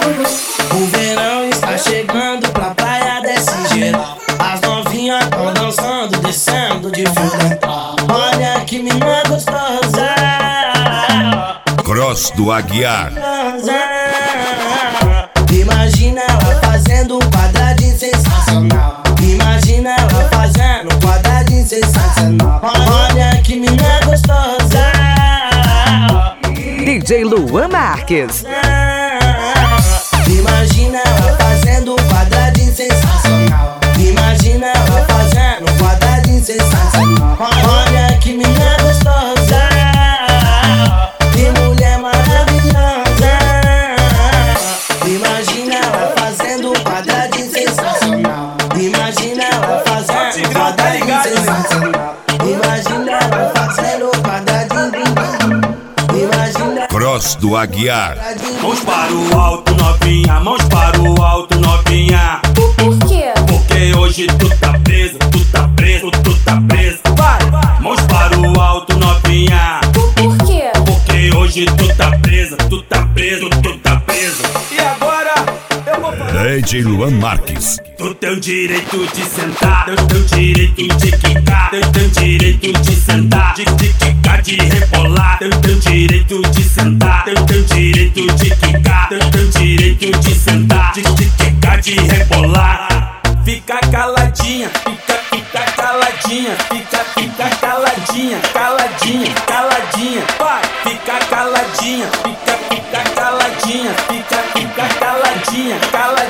O verão está chegando pra praia desse jeito. As novinhas tão dançando, descendo de fio. Olha que menina gostosa. Cross do Aguiar. Imagina ela fazendo um quadradinho sensacional. Imagina ela fazendo um quadradinho sensacional. Olha que menina gostosa. DJ Luan Marques. Imagina ela fazendo um quadradinho sensacional. Imagina ela fazendo um quadradinho sensacional. Olha que menina gostosa. Que mulher maravilhosa. Imagina ela fazendo um quadradinho sensacional. Imagina ela fazendo um quadradinho sensacional. Imagina ela fazendo um quadradinho. Imagina. Cross do Aguiar. Mãos para o alto, novinha. Mãos para o alto, novinha. Por quê? Porque hoje tu tá preso, tu tá preso, tu tá preso. Vai! Mãos para o alto, novinha. Por quê? Porque hoje tu tá presa, tu tá preso, tu tá preso. E agora eu vou falar. DJ Luan Marques. Tu tem o direito de sentar, tem o direito de quicar, tem o direito de sentar, de quicar, de rebolar, tem o direito de sentar, tem o direito de quicar, tem o direito de sentar, de quicar, de rebolar. Fica caladinha, fica caladinha, fica caladinha, caladinha, caladinha, vai, fica caladinha, fica caladinha, fica caladinha, caladinha.